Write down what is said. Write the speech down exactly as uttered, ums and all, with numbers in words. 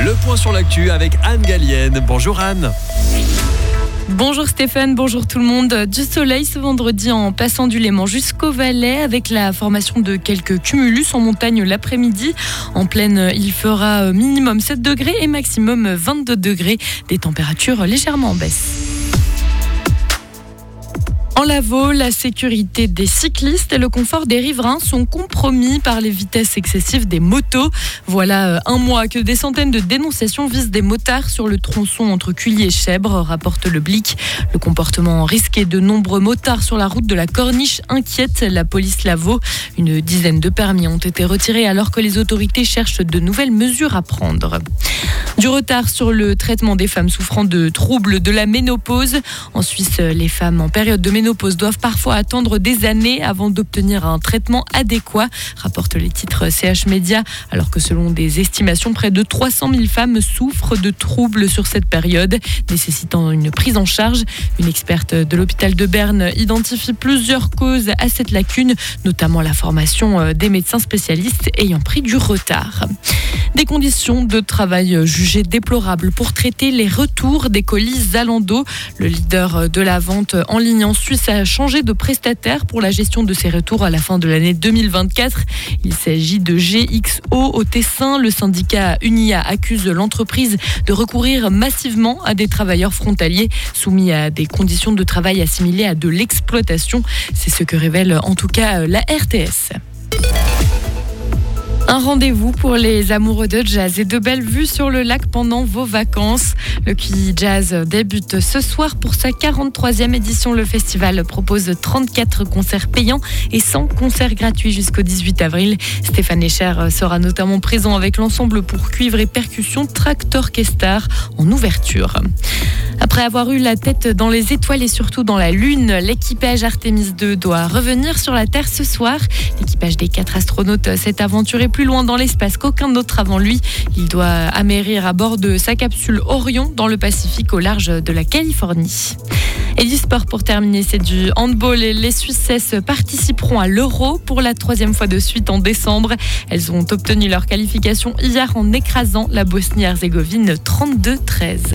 Le point sur l'actu avec Anne Gallienne. Bonjour Anne. Bonjour Stéphane, bonjour tout le monde. Du soleil ce vendredi en passant du Léman jusqu'au Valais avec la formation de quelques cumulus en montagne l'après-midi. En plaine, il fera minimum sept degrés et maximum vingt-deux degrés. Des températures légèrement en baisse. En Lavaux, la sécurité des cyclistes et le confort des riverains sont compromis par les vitesses excessives des motos. Voilà un mois que des centaines de dénonciations visent des motards sur le tronçon entre Cully et Chèvre, rapporte le Blick. Le comportement risqué de nombreux motards sur la route de la Corniche inquiète la police Lavaux. Une dizaine de permis ont été retirés alors que les autorités cherchent de nouvelles mesures à prendre. Du retard sur le traitement des femmes souffrant de troubles de la ménopause. En Suisse, les femmes en période de ménopause doivent parfois attendre des années avant d'obtenir un traitement adéquat, rapportent les titres C H Média, alors que selon des estimations, près de trois cent mille femmes souffrent de troubles sur cette période, nécessitant une prise en charge. Une experte de l'hôpital de Berne identifie plusieurs causes à cette lacune, notamment la formation des médecins spécialistes ayant pris du retard. Des conditions de travail jugées déplorables pour traiter les retours des colis Zalando. Le leader de la vente en ligne en Suisse a changé de prestataire pour la gestion de ces retours à la fin de l'année deux mille vingt-quatre. Il s'agit de G X O au Tessin. Le syndicat Unia accuse l'entreprise de recourir massivement à des travailleurs frontaliers soumis à des conditions de travail assimilées à de l'exploitation. C'est ce que révèle en tout cas la R T S. Un rendez-vous pour les amoureux de jazz et de belles vues sur le lac pendant vos vacances. Le Cully Jazz débute ce soir pour sa quarante-troisième édition. Le festival propose trente-quatre concerts payants et cent concerts gratuits jusqu'au dix-huit avril. Stéphane Escher sera notamment présent avec l'ensemble pour cuivre et percussion Tractor Kestar en ouverture. Après avoir eu la tête dans les étoiles et surtout dans la Lune, l'équipage Artemis deux doit revenir sur la Terre ce soir. L'équipage des quatre astronautes s'est aventuré plus loin dans l'espace qu'aucun autre avant lui. Il doit amérir à bord de sa capsule Orion dans le Pacifique au large de la Californie. Et du sport pour terminer, c'est du handball. Et les Suissesses participeront à l'Euro pour la troisième fois de suite en décembre. Elles ont obtenu leur qualification hier en écrasant la Bosnie-Herzégovine trente-deux à treize.